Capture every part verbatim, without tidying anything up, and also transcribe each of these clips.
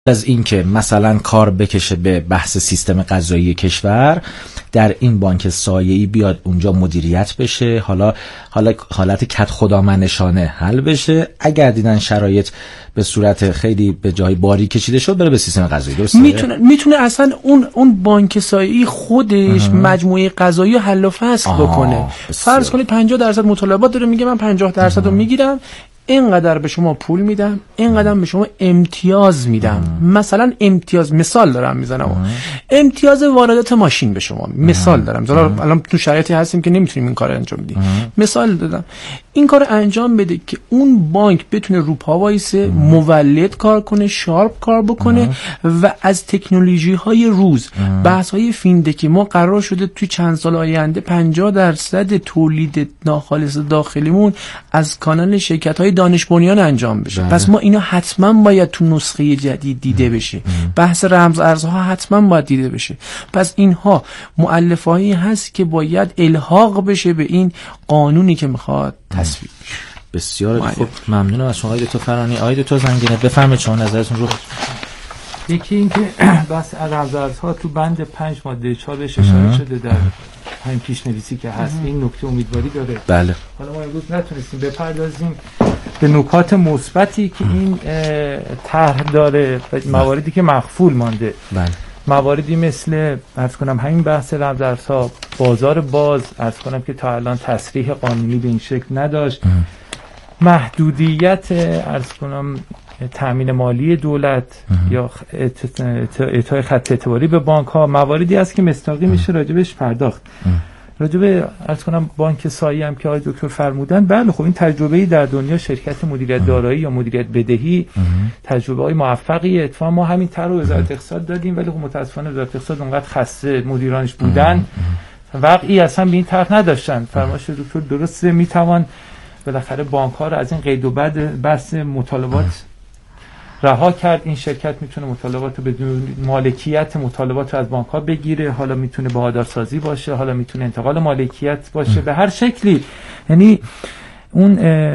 از این که مثلا کار بکشه به بحث سیستم قضایی کشور، در این بانک سایه‌ای بیاد اونجا مدیریت بشه، حالا حالا حالت کد خدامنشانه حل بشه، اگر دیدن شرایط به صورت خیلی به جای باری کشیده شد بره به سیستم قضایی. درسته؟ میتونه میتونه اصلا اون اون بانک سایه‌ای خودش اه. مجموعه قضایی حل و فصل بکنه. فرض کنید پنجاه درصد مطالبات داره، میگه من پنجاه درصد رو میگیرم، اینقدر به شما پول میدم، اینقدر به شما امتیاز میدم. ام. مثلا امتیاز، مثال دارم میزنم، امتیاز واردات ماشین به شما مثال دارم. مثلا الان تو شرایطی هستیم که نمیتونیم این کارو انجام بدیم. مثال دادم این کارو انجام بده که اون بانک بتونه رو پا وایسه، مولد کار کنه، شارپ کار بکنه ام. و از تکنولوژی های روز، بحث های فیندکی ما قرار شده توی چند سال آینده پنجاه درصد تولید ناخالص داخلیمون از کانال شرکت های دانش بنیان انجام بشه. بله. پس ما اینا حتما باید تو نسخه جدید دیده بشه. ام. بحث رمز ارزها حتما باید دیده بشه. پس اینها مؤلفه‌ای هست که باید الحاق بشه به این قانونی که میخواد تصویب بشه. بسیار خوب، ممنونم از شما آقای دکتر فرانی. آقای دکتر زنگینه بفرمایید شما نظرتون رو. یکی این که بس رمز ارزها تو بند پنج ماده چهار بهش اشاره شده در همین پیشنویسی که هست. ام. این نکته امیدواری داره. بله. حالا ما امروز نتونستیم بپردازیم به نکات مثبتی که این طرح داره، مواردی که مخفول مانده. بله. مواردی مثل عرض کنم همین بحث رمز ارزها، بازار باز، عرض کنم که تا الان تصریح قانونی به این شکل نداشت. ام. محدودیت عرض کنم تامین مالی دولت ام. یا اعطای خط اعتباری به بانک ها، مواردی است که مستاقی میشه راجبش پرداخت. ام. راجبه عرض کنم بانک سایه هم که آقای دکتر فرمودن، بله خب این تجربه‌ای در دنیا شرکت مدیریت دارایی یا مدیریت بدهی تجربه‌های موفقی. اتفاقا ما همین طرح رو وزارت اقتصاد دادیم، ولی خب متاسفانه وزارت اقتصاد اونقدر خسته مدیرانش بودن وقعی اصلا به این طرح نداشتن. فرمایش دکتر درسته، میتوان بالاخره بانک‌ها رو از این قید و بند بحث مطالبات رها کرد. این شرکت میتونه مطالبات رو بدون مالکیت مطالبات رو از بانک ها بگیره، حالا میتونه بهادارسازی باشه، حالا میتونه انتقال مالکیت باشه، ام. به هر شکلی. یعنی اون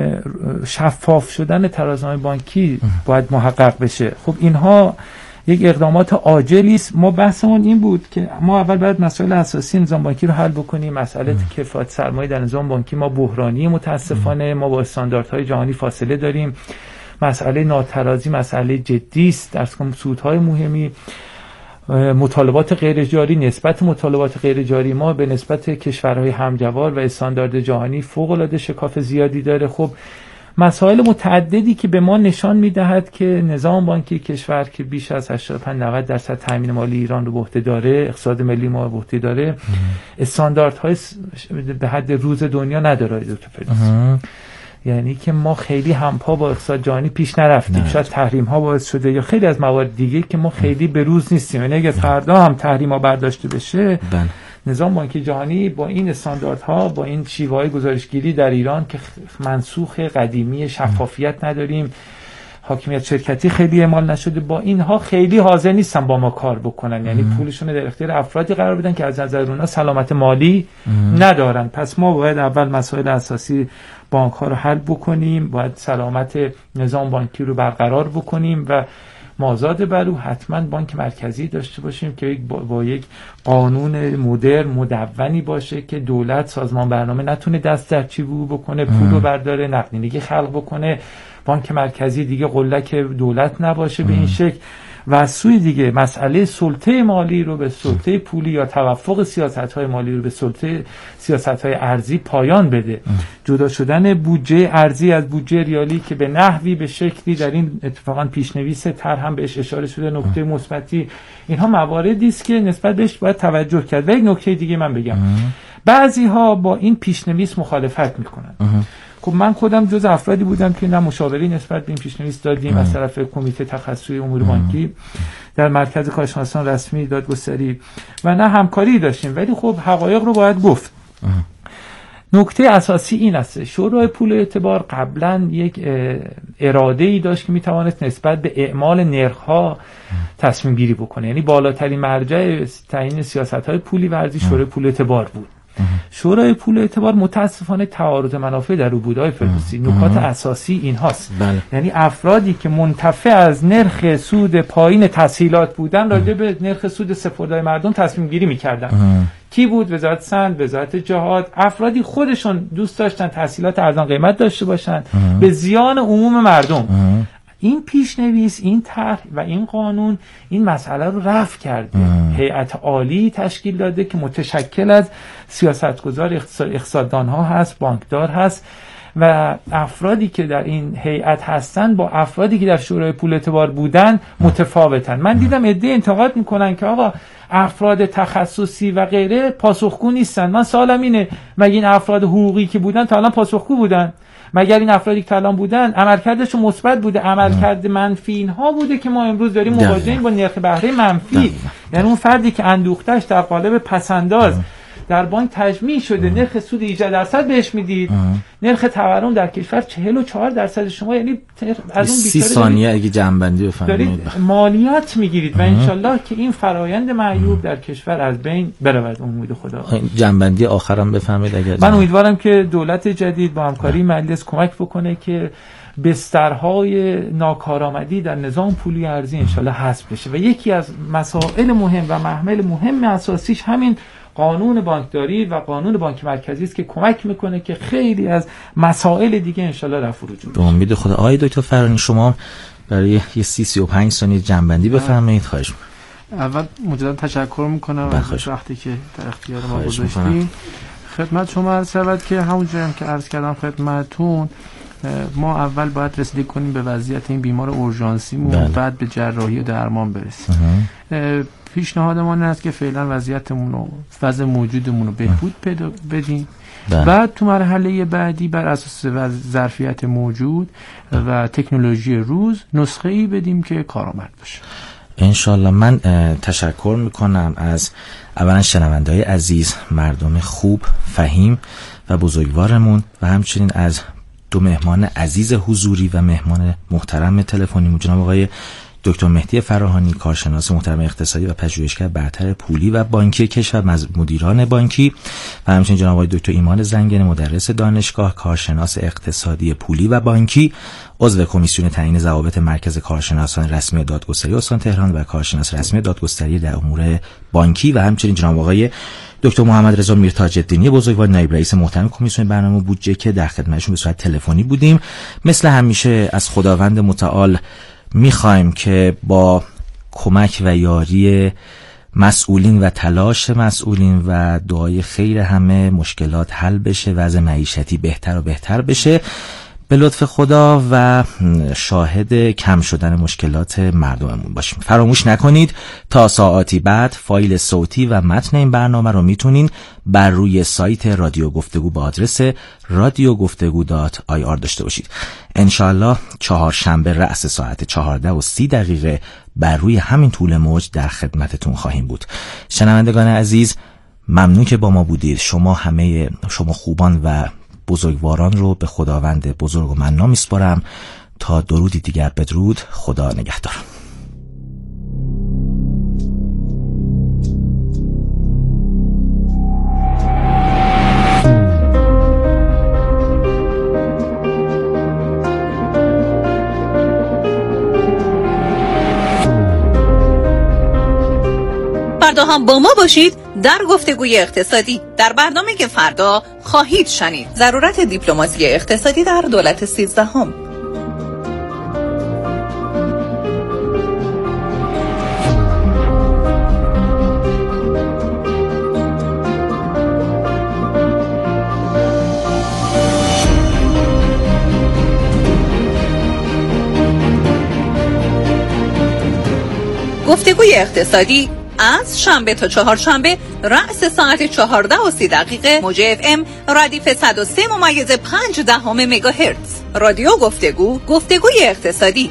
شفاف شدن ترازنامه بانکی ام. باید محقق بشه. خب اینها یک اقدامات عاجلی است. ما بحثمون این بود که ما اول باید مسائل اساسی نظام بانکی رو حل بکنیم. مسئله کفایت سرمایه در نظام بانکی ما بحرانی متاسفانه، ام. ما با استانداردهای جهانی فاصله داریم. مسئله ناترازی مسئله جدی است. در کم سودهای مهمی، مطالبات غیر جاری، نسبت مطالبات غیر جاری ما به نسبت کشورهای همجوار و استاندارد جهانی فوق العاده شکاف زیادی داره. خب مسائل متعددی که به ما نشان میدهد که نظام بانکی کشور که بیش از هشتاد و پنج نود درصد تامین مالی ایران رو به عهده داره، اقتصاد ملی ما به عهده داره، استانداردهای به حد روز دنیا نداره. یعنی که ما خیلی همپا با اقتصاد جهانی پیش نرفتیم. نه. شاید تحریم ها باعث شده یا خیلی از موارد دیگه که ما خیلی به روز نیستیم. یعنی اگه فردا هم تحریم ها برداشته بشه، بله. نظام بانکی جهانی با این استانداردها، با این شیوه های گزارشگیری در ایران که منسوخ قدیمی، شفافیت نداریم، حاکمیت شرکتی خیلی اعمال نشده، با اینها خیلی حاضر نیستن با ما کار بکنن. یعنی پولشون در اختیار افرادی قرار بدن که از نظر اونها سلامت مالی ام. ندارن. پس ما باید اول مسائل اساسی بانک ها رو حل بکنیم، باید سلامت نظام بانکی رو برقرار بکنیم و مازاد بر او حتما بانک مرکزی داشته باشیم که با, با یک قانون مدرن مدونی باشه که دولت سازمان برنامه نتونه دست در چیبو بکنه، پول رو برداره، نقدینگی خلق بکنه، بانک مرکزی دیگه قلک دولت نباشه به این شکل. و از سوی دیگه مسئله سلطه مالی رو به سلطه پولی یا توافق سیاست‌های مالی رو به سلطه سیاست‌های ارزی پایان بده. ام. جدا شدن بودجه ارزی از بودجه ریالی که به نحوی به شکلی در این اتفاقا پیشنویس طرح هم بهش اشاره شده، نکته مثبتی، اینها مواردی است که نسبت بهش باید توجه کرد. و یک نکته دیگه من بگم، بعضی‌ها با این پیشنویس مخالفت میکنن. ام. خب من خودم جز افرادی بودم که نه مشاوری نسبت به این پیشنویس دادیم از طرف کمیته تخصصی امور بانکی در مرکز کارشناسان رسمی دادگستری و نه همکاری داشتیم، ولی خب حقایق رو باید گفت. نکته اساسی این است: شورای پول اعتبار قبلا یک اراده‌ای داشت که میتوانست نسبت به اعمال نرخ‌ها تصمیم گیری بکنه. یعنی بالاترین مرجع تعیین سیاست‌های پولی و ارزی شورای پول اعتبار بود. شورای پول اعتبار متاسفانه تعارض منافع در او بود. آقای فردوسی نکات اساسی این هاست. بله. یعنی افرادی که منتفع از نرخ سود پایین تسهیلات بودن راجع به نرخ سود سپرده‌های مردم تصمیم گیری می‌کردن. کی بود؟ وزارت سند، وزارت جهاد. افرادی خودشون دوست داشتن تسهیلات ارزان قیمت داشته باشن به زیان عموم مردم. این پیشنویس، این طرح و این قانون این مسئله رو رفع کرده. هیئت عالی تشکیل داده که متشکل از سیاستگزار، اقتصاددان ها هست، بانکدار هست و افرادی که در این هیئت هستن با افرادی که در شورای پول اعتبار بودن متفاوتن. من دیدم عده انتقاد میکنن که آقا افراد تخصصی و غیره پاسخگو نیستن. من سوالم اینه، مگه این افراد حقوقی که بودن تا الان پاسخگو بودن؟ مگر این افرادی که الان بودن عملکردشون مثبت بوده؟ عملکرد منفی اینها بوده که ما امروز داریم مواجهیم با نرخ بهره منفی. یعنی اون فردی که اندوختش در قالب پسنداز در بانک تجمیع شده، نرخ سود هجده درصد بهش میدید، نرخ تورم در کشور چهل و چهار درصد، شما یعنی از اون سی ثانیه اگه جنبندی بفرمایید مالیات میگیرید و انشالله که این فرایند معیوب در کشور از بین برود. امید خدا. جنبندی آخرم بفرمایید. اگر من امیدوارم که دولت جدید با همکاری مجلس کمک بکنه که بسترهای ناکارآمدی در نظام پولی ارزی انشالله حذف بشه و یکی از مسائل مهم و محمل مهم اساسیش همین قانون بانکداری و قانون بانک مرکزی است که کمک میکنه که خیلی از مسائل دیگه انشالله رفع وجود. به امید خدا. آقای دکتر فرانی شما برای یه سی سی و پنج ثانیه جنبندی بفرمایید. خواهش می‌کنم. اول مجددا تشکر میکنم از وقتی که در اختیار ما گذاشتید. خدمت شما عرض شود که همونجوری هم که عرض کردم خدمتتون، ما اول باید رسیدگی کنیم به وضعیت این بیمار اورژانسیمون، بله. بعد به جراحی و درمان برسیم. پیشنهادمان است که فعلا وضعیتمون رو، وضع موجودمون رو بهبود پیدا بدیم. بله. بعد تو مرحله بعدی بر اساس ظرفیت موجود و تکنولوژی روز نسخه‌ای بدیم که کارآمد باشه. انشالله. من تشکر میکنم از اولا شنونده‌های عزیز، مردم خوب، فهیم و بزرگوارمون و همچنین از دو مهمان عزیز حضوری و مهمان محترم تلفنی، جناب آقای دکتر مهدی فراهانی، کارشناس محترم اقتصادی و پژوهشگر برتر پولی و بانکی کشور، مدیران بانکی، و همچنین جناب آقای دکتر ایمان زنگنه، مدرس دانشگاه، کارشناس اقتصادی پولی و بانکی، عضو کمیسیون تعیین ضوابط مرکز کارشناسان رسمی دادگستری استان تهران و کارشناس رسمی دادگستری در امور بانکی، و همچنین جناب آقای دکتر محمد رضا میرتاج‌الدینی بزرگوار، نایب رئیس محترم کمیسیون برنامه بودجه که در خدمتشون به صورت تلفنی بودیم. مثل همیشه از خداوند متعال میخوایم که با کمک و یاری مسئولین و تلاش مسئولین و دعای خیر همه مشکلات حل بشه، وضع معیشتی بهتر و بهتر بشه به لطف خدا و شاهد کم شدن مشکلات مردممون باشیم. فراموش نکنید تا ساعاتی بعد فایل صوتی و متن این برنامه رو میتونین بر روی سایت رادیو گفتگو با آدرس رادیو گفتگو دات آی آر داشته باشید. انشاءالله چهارشنبه رأس ساعت چهارده و سی دقیقه بر روی همین طول موج در خدمتتون خواهیم بود. شنوندگان عزیز، ممنون که با ما بودید. شما همه شما خوبان و بزرگواران رو به خداوند بزرگ و مننا میسپارم. تا درودی دیگر بدرود. خدا نگهدار. فردا هم با ما باشید در گفتگوی اقتصادی، در برنامه که فردا خواهید شنید ضرورت دیپلماسی اقتصادی در دولت سیزدهم. گفتگوی اقتصادی از شنبه تا چهارشنبه رأس ساعت چهارده و سی دقیقه موج اف ام ردیف صد و سه ممیز پنج دهم مگاهرتز. رادیو گفتگو، گفتگوی اقتصادی.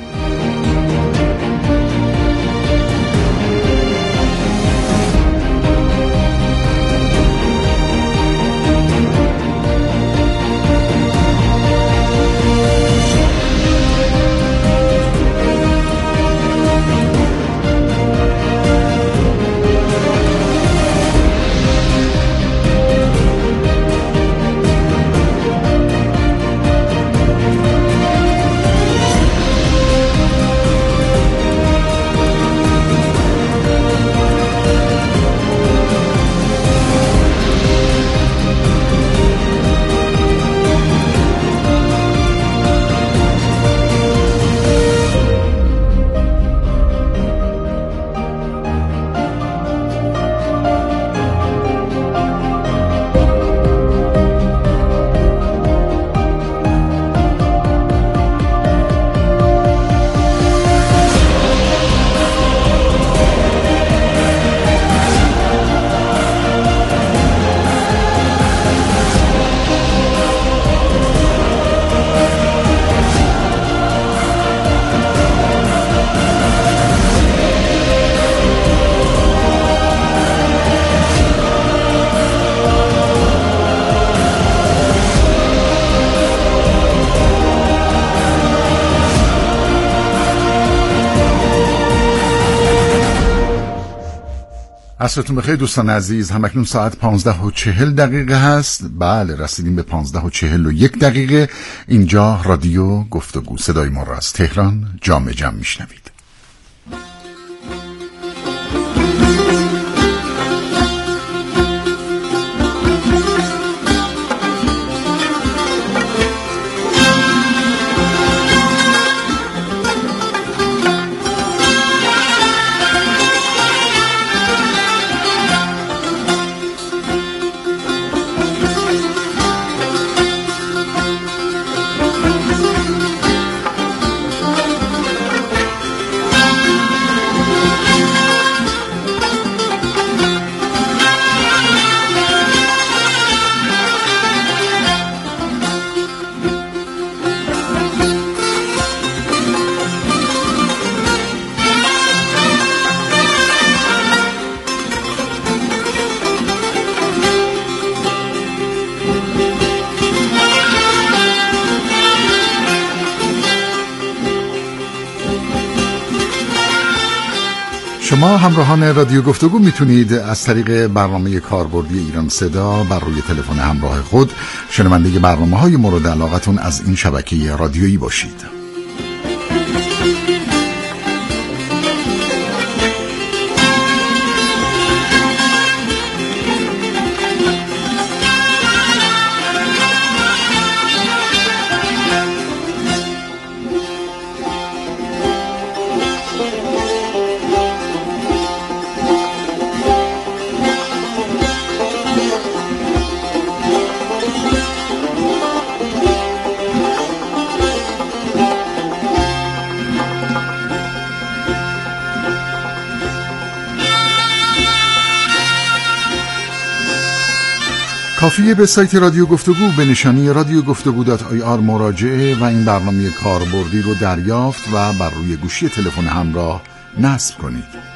عصرتون بخیر دوستان عزیز. همکنون ساعت پانزده و چهل دقیقه هست. بله رسیدیم به پانزده و چهل و یک دقیقه. اینجا رادیو گفتگو، صدای ما را از تهران جام جم میشنوید. شما همراهان رادیو گفتگو میتونید از طریق برنامه کاربردی ایران صدا بر روی تلفن همراه خود شنونده برنامه‌های مورد علاقتون از این شبکه رادیویی باشید. کافیه به سایت رادیو گفتگو به نشانی رادیو گفتگو دات آی آر مراجعه و این برنامه کاربردی رو دریافت و بر روی گوشی تلفن همراه نصب کنید.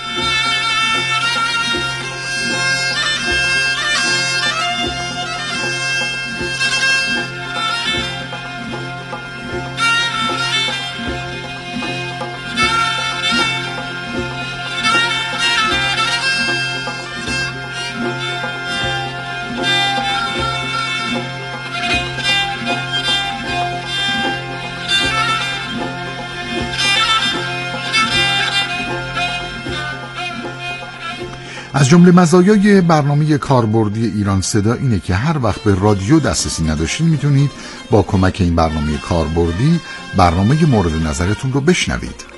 از جمله مزایای برنامه کاربردی ایران صدا اینه که هر وقت به رادیو دسترسی نداشتین میتونید با کمک این برنامه کاربردی برنامه مورد نظرتون رو بشنوید.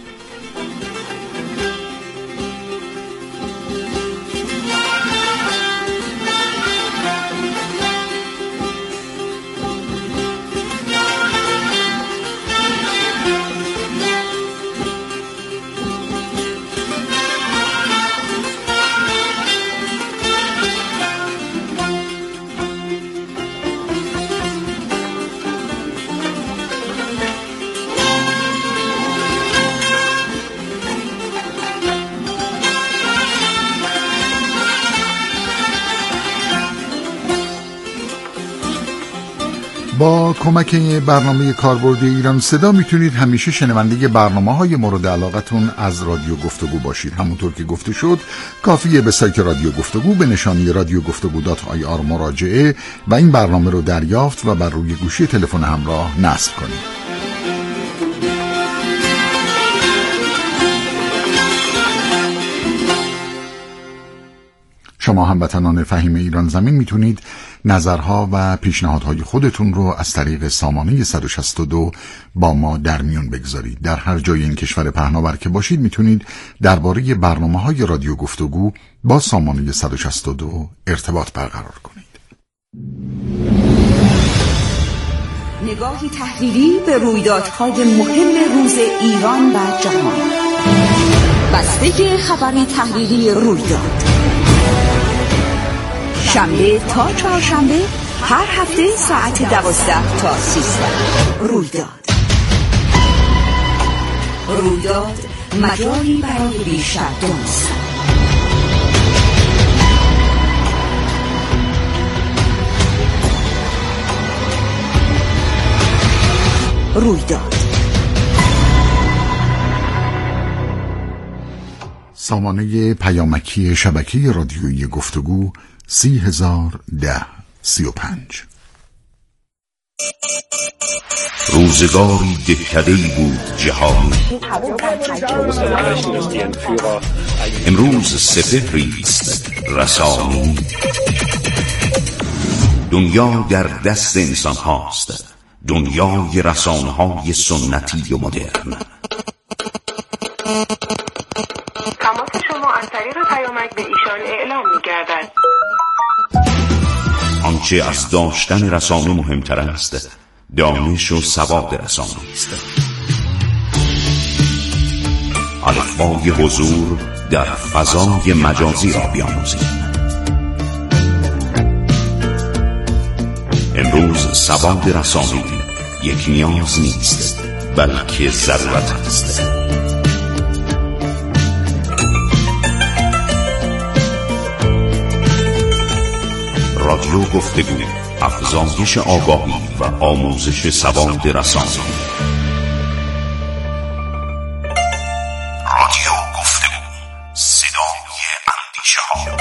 با کمک برنامه کاربردی ایران صدا میتونید همیشه شنونده برنامه‌های مورد علاقتون از رادیو گفتگو باشید. همونطور که گفته شد کافیه به سایت رادیو گفتگو به نشانی رادیو گفتگو دات آی آر مراجعه و این برنامه رو دریافت و بر روی گوشی تلفن همراه نصب کنید. شما هموطنان فهیم ایران زمین میتونید نظرها و پیشنهادهای خودتون رو از طریق سامانه صد و شصت و دو با ما در میون بگذارید. در هر جای این کشور پهناور که باشید میتونید درباره برنامه‌های رادیو گفتگو با سامانه صد و شصت و دو ارتباط برقرار کنید. نگاهی تحلیلی به رویدادهای مهم روز ایران و جهان. بسته خبری تحلیلی رویداد شنبه تا چهارشنبه هر هفته ساعت دوازده تا سیزده. رویداد رویداد مجالی برای بیشتر دانستن. رویداد سامانه پیامکی شبکه رادیویی گفتگو سی هزار ده سی و پنج. روزگاری دهکده‌ای بود جهانی، امروز سپهری است رسانی. دنیا در دست انسان هاست، دنیای رسانه های سنتی و مدرن. تماس شما از طریق پیامک به ایشان اعلام می گردد. آنچه از داشتن رسانه مهمتر است، دانش و سواد رسانه است. الفبای حضور در فضای مجازی را بیاموزید. امروز سواد رسانه یک نیاز نیست، بلکه ضرورت است. رادیو گفتگو، افزایش آگاهی و آموزش سواد رسانه. رادیو گفتگو، صدای اندیشه ها.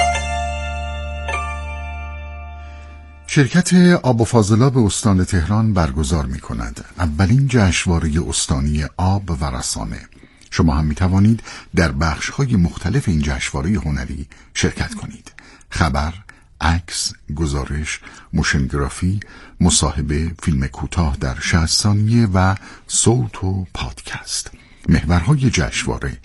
شرکت آب و فاضلاب استان تهران برگزار می کند اولین جشنواره استانی آب و رسانه. شما هم می توانید در بخش‌های مختلف این جشنواره هنری شرکت کنید. خبر، عکس، گزارش، موشنگرافی، مصاحبه، فیلم کوتاه در شصت ثانیه و صوت و پادکست. محورهای جشنواره: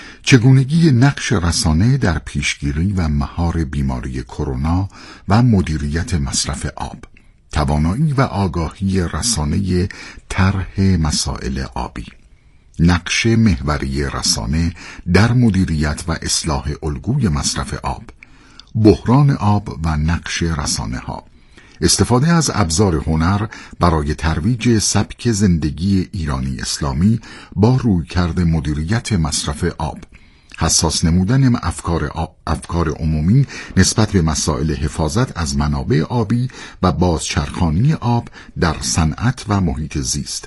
چگونگی نقش رسانه در پیشگیری و مهار بیماری کرونا و مدیریت مصرف آب، توانایی و آگاهی رسانه طرح مسائل آبی، نقش محوری رسانه در مدیریت و اصلاح الگوی مصرف آب، بحران آب و نقش رسانه ها، استفاده از ابزار هنر برای ترویج سبک زندگی ایرانی اسلامی با رویکرد مدیریت مصرف آب، حساس نمودن افکار, آب، افکار عمومی نسبت به مسائل حفاظت از منابع آبی و بازچرخانی آب در صنعت و محیط زیست،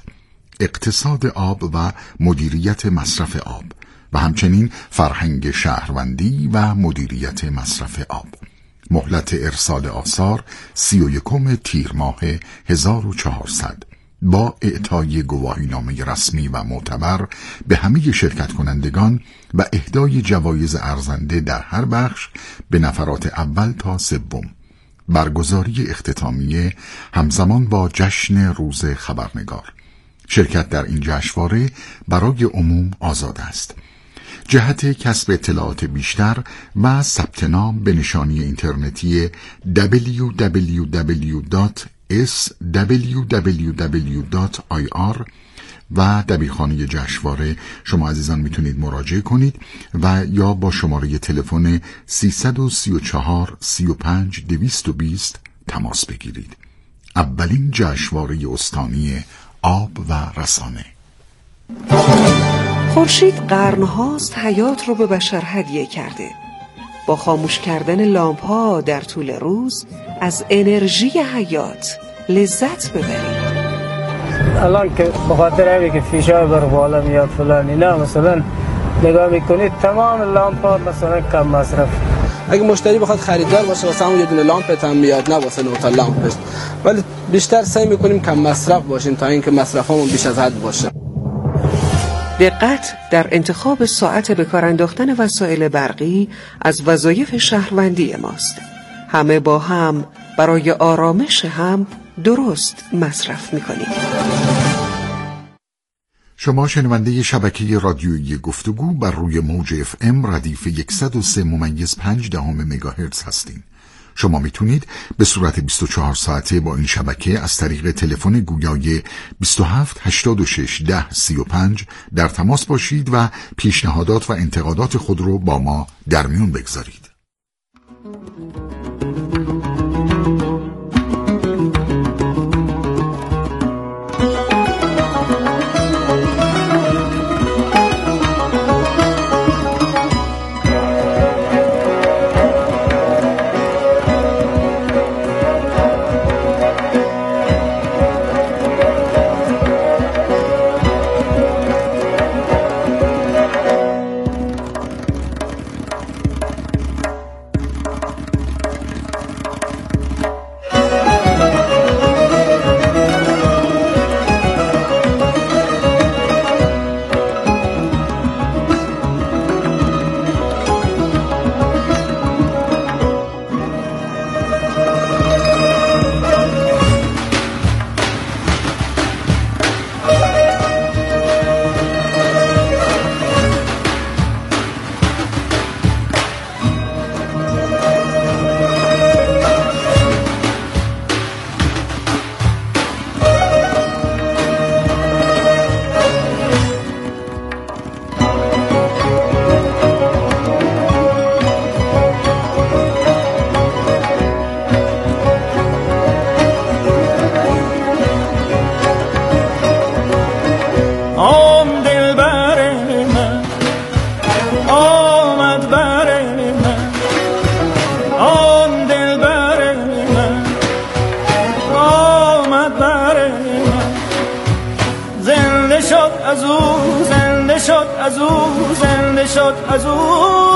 اقتصاد آب و مدیریت مصرف آب و همچنین فرهنگ شهروندی و مدیریت مصرف آب. مهلت ارسال آثار سی و یکم تیر ماه هزار و چهارصد با اعطای گواهینامه رسمی و معتبر به همه شرکت کنندگان و اهدای جوایز ارزنده در هر بخش به نفرات اول تا سوم. برگزاری اختتامیه همزمان با جشن روز خبرنگار. شرکت در این جشنواره برای عموم آزاد است. جهت کسب اطلاعات بیشتر و ثبت نام به نشانی اینترنتی دبلیو دبلیو دبلیو دات اس دبلیو دبلیو دبلیو دات آی آر و دبیرخانه جشنواره شما عزیزان میتونید مراجعه کنید و یا با شماره تلفن سیصد و سی و چهار سی و پنج دویست و بیست تماس بگیرید. اولین جشنواره استانی آب و رسانه. خورشید قرن‌هاست حیات رو به بشر هدیه کرده. با خاموش کردن لامپ‌ها در طول روز از انرژی حیات لذت ببرید. الان که بخاطر همین که فیشای بر بالا میاد فلان اینا، مثلا نگاه میکنید تمام لامپ‌ها مثلا کم مصرف. اگه مشتری بخواد خریدار باشه واسه همون یه دونه لامپت هم میاد، نه واسه نوتا لامپش، ولی بیشتر سعی میکنیم کم مصرف باشیم تا اینکه مصرفمون بیش از حد باشه. دقت در انتخاب ساعت به کار انداختن وسایل برقی از وظایف شهروندی ماست. همه با هم برای آرامش هم درست مصرف میکنیم. شما شنونده شبکه رادیویی گفتگو بر روی موج اف ام ردیف صد و سه ممیز پنج دهم مگاهرتز هستین. شما میتونید به صورت بیست و چهار ساعته با این شبکه از طریق تلفن گویای بیست و هفت هشتاد و شش ده سی و پنج در تماس باشید و پیشنهادات و انتقادات خود رو با ما در میون بگذارید. زنده شد از او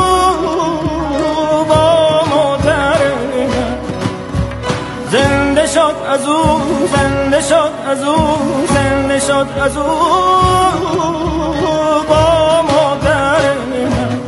با مادر من، زنده شد از او، زنده شد از او، زنده شد از او با مادر من.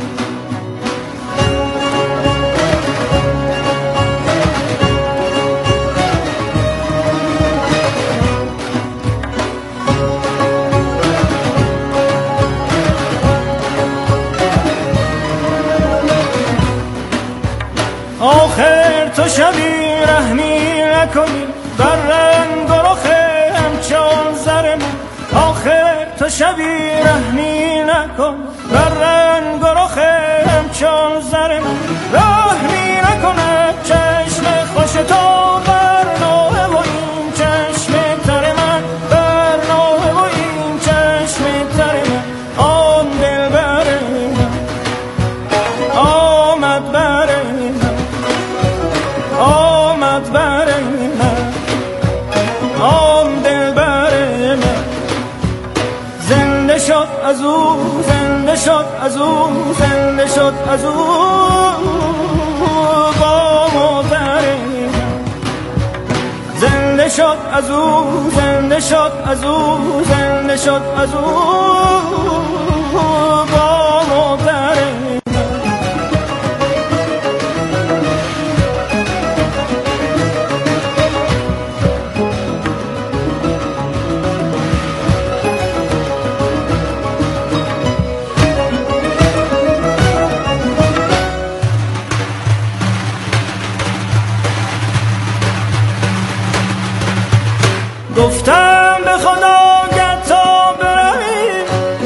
آخر تو شبی رحمی نکنی بر رنگ و رخ همچون زر من، آخر تو شبی رحمی نکن بر رنگ و رخ همچون زر من، رحمی نکنه چشم خوش تو بر نوه و این چشم تر من، بر نوه و این چشم تر من. آن دل بر من آمد بر من، آمد بر من، آن دل بر من. زنده شد از او، زنده شد از او، زنده شد از او با مادر من، زنده شد از او، زنده شد از او، زنده شد از او با مادر من. گفتم به خدا گر تا بروی،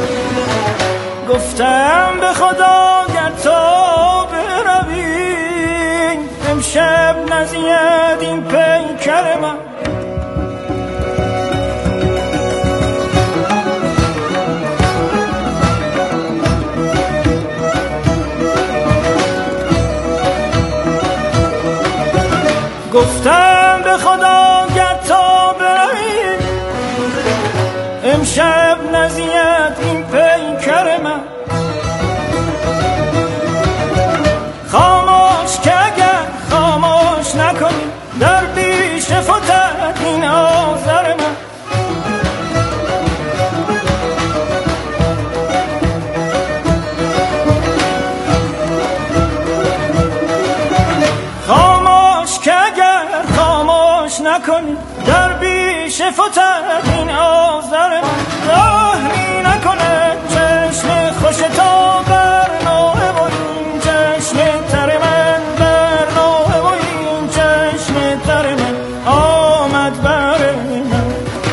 گفتم به خدا گر تا بروی، امشب نزید این پیکر من. گفتم به خدا گر تا بروی، امشب نزید این پیکر من. خاموش که اگر خاموش نکنی در پیش فتد این آزر من. خاموش که اگر خاموش نکنی در پیش فتد این آزر من. رحمی نکنه چشم خوش تو بر نوه و این چشم تر من، بر نوه و این چشم تر من. آمد بر من،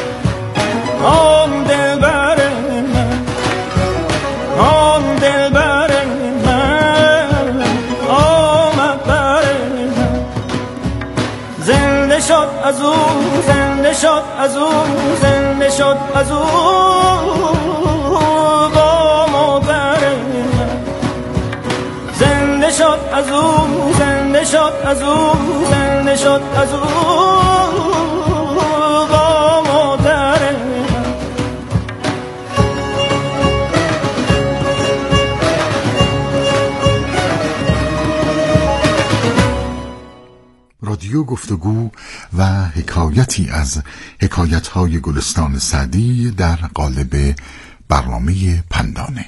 آن دل بر من، آن دل بر من، آمد بر من. زنده شد از او، زنده شد از او، زنده شد از او با مادر من، زنده شد از او، زنده شد از او، زنده شد از او با مادر من. رادیو گفتگو و حکایتی از حکایت‌های گلستان سعدی در قالب برنامه پندانه.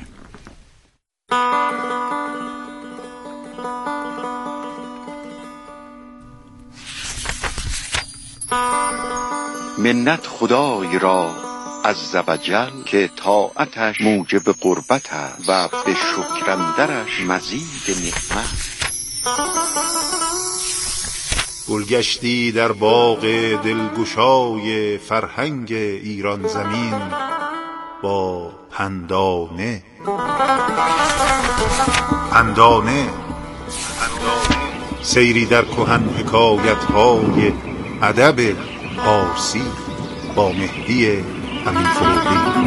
منت خدای را عز و جل که طاعتش موجب قربت است و به شکر اندرش مزید نعمت. گلگشتی در باغ دلگشای فرهنگ ایران زمین با پندانه. پندانه سیری در کهن حکایت‌های ادب پارسی با مهدی امین فروغی.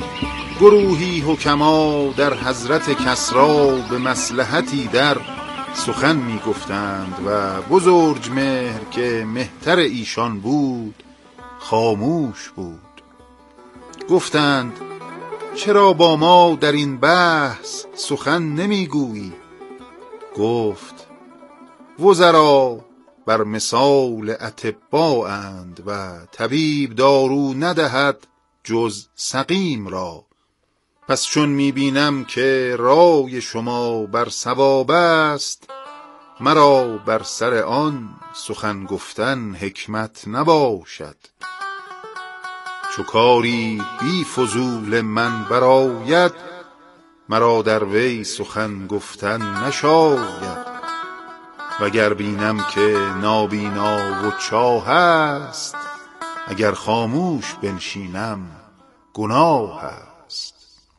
گروهی حکما در حضرت کسری به مصلحتی در سخن می گفتند و بزرگ مهر که مهتر ایشان بود خاموش بود. گفتند چرا با ما در این بحث سخن نمی گویی؟ گفت وزرا بر مثال اطباء اند و طبیب دارو ندهد جز سقیم را. پس چون میبینم که رای شما بر صواب است، مرا بر سر آن سخن گفتن حکمت نباشد. چو کاری بی فضول من براید، مرا در وی سخن گفتن نشاید. وگر بینم که نابینا و چاه است، اگر خاموش بنشینم گناه است.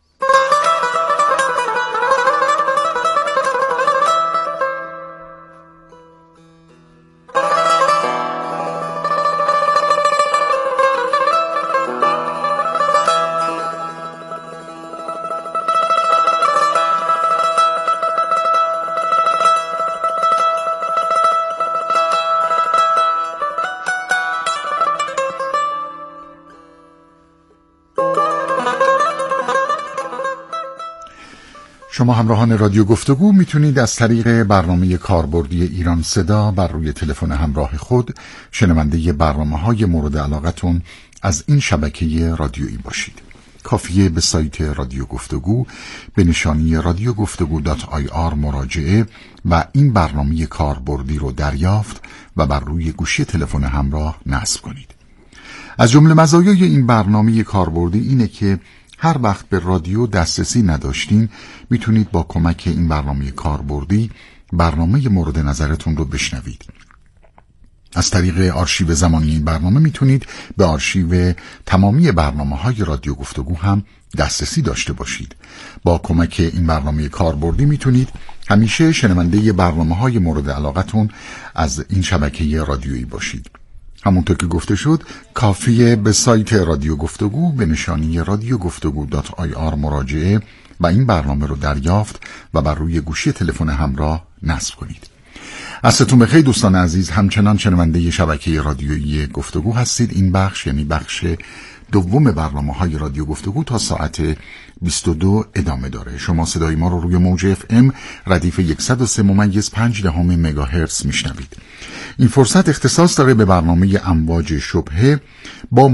شما همراهان رادیو گفتگو میتونید از طریق برنامه کاربردی ایران صدا بر روی تلفن همراه خود شنونده برنامه‌های مورد علاقتون از این شبکه رادیویی باشید. کافیه به سایت رادیو گفتگو به نشانی رادیو گفتگو دات آی آر مراجعه و این برنامه کاربردی رو دریافت و بر روی گوشی تلفن همراه نصب کنید. از جمله مزایای این برنامه کاربردی اینه که هر وقت به رادیو دسترسی نداشتین میتونید با کمک این برنامه کاربردی برنامه مورد نظرتون رو بشنوید. از طریق آرشیو زمانی این برنامه میتونید به آرشیو تمامی برنامه‌های رادیو گفتگو هم دسترسی داشته باشید. با کمک این برنامه کاربردی میتونید همیشه شنونده برنامه‌های مورد علاقتون از این شبکه رادیویی باشید. همونطور که گفته شد کافیه به سایت رادیو گفتگو به نشانی رادیو گفتگو دات آی آر مراجعه و این برنامه رو دریافت و بر روی گوشی تلفن همراه نصب کنید. عصرتون بخیر دوستان عزیز، همچنان شنونده شبکه رادیویی گفتگو هستید. این بخش یعنی بخش دوم برنامه‌های رادیو گفتگو تا ساعت بیست و دو ادامه داره. شما صدای ما رو روی موج اف ام ردیف صد و سه ممیز پنج دهم مگاهرتز میشنوید. این فرصت اختصاص داره به برنامه امواج شبهه با